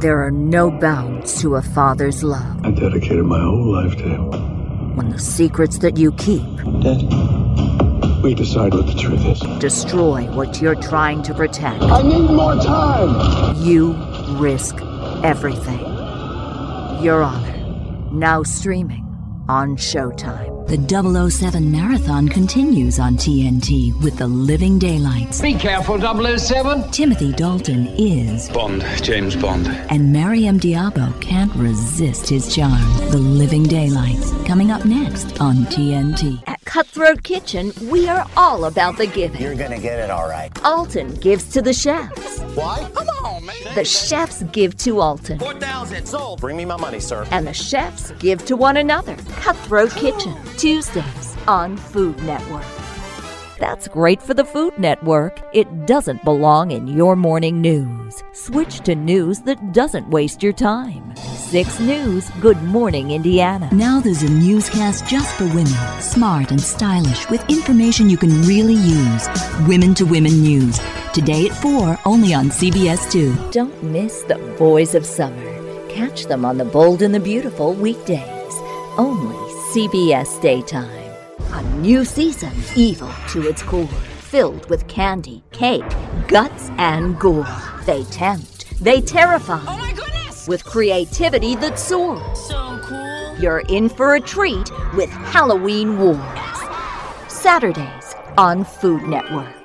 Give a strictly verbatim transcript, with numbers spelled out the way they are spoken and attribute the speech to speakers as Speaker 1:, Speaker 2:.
Speaker 1: There are no bounds to a father's love.
Speaker 2: I dedicated my whole life to him.
Speaker 1: When the secrets that you keep...
Speaker 2: Dad, we decide what the truth is.
Speaker 1: ...destroy what you're trying to protect.
Speaker 2: I need more time!
Speaker 1: You risk everything. Your Honor, now streaming on Showtime.
Speaker 3: The double oh seven Marathon continues on T N T with The Living Daylights.
Speaker 4: Be careful, double oh seven.
Speaker 3: Timothy Dalton is...
Speaker 5: Bond, James Bond.
Speaker 3: And Mariam Diabo can't resist his charm. The Living Daylights, coming up next on T N T.
Speaker 1: At Cutthroat Kitchen, we are all about the giving.
Speaker 6: You're gonna get it all right.
Speaker 1: Alton gives to the chefs.
Speaker 6: Why? Come on, man.
Speaker 1: The chefs give to Alton.
Speaker 6: four thousand sold. Bring me my money, sir.
Speaker 1: And the chefs give to one another. Cutthroat Kitchen, Tuesdays on Food Network. That's great for the Food Network. It doesn't belong in your morning news. Switch to news that doesn't waste your time. six News, Good Morning Indiana.
Speaker 3: Now there's a newscast just for women. Smart and stylish with information you can really use. Women to Women News. Today at four, only on C B S two.
Speaker 1: Don't miss the Boys of Summer. Catch them on The Bold and the Beautiful weekdays. Only C B S Daytime. A new season, evil to its core, filled with candy, cake, guts, and gore. They tempt, they terrify.
Speaker 7: Oh my goodness!
Speaker 1: With creativity that soars.
Speaker 7: So cool.
Speaker 1: You're in for a treat with Halloween Wars. Saturdays on Food Network.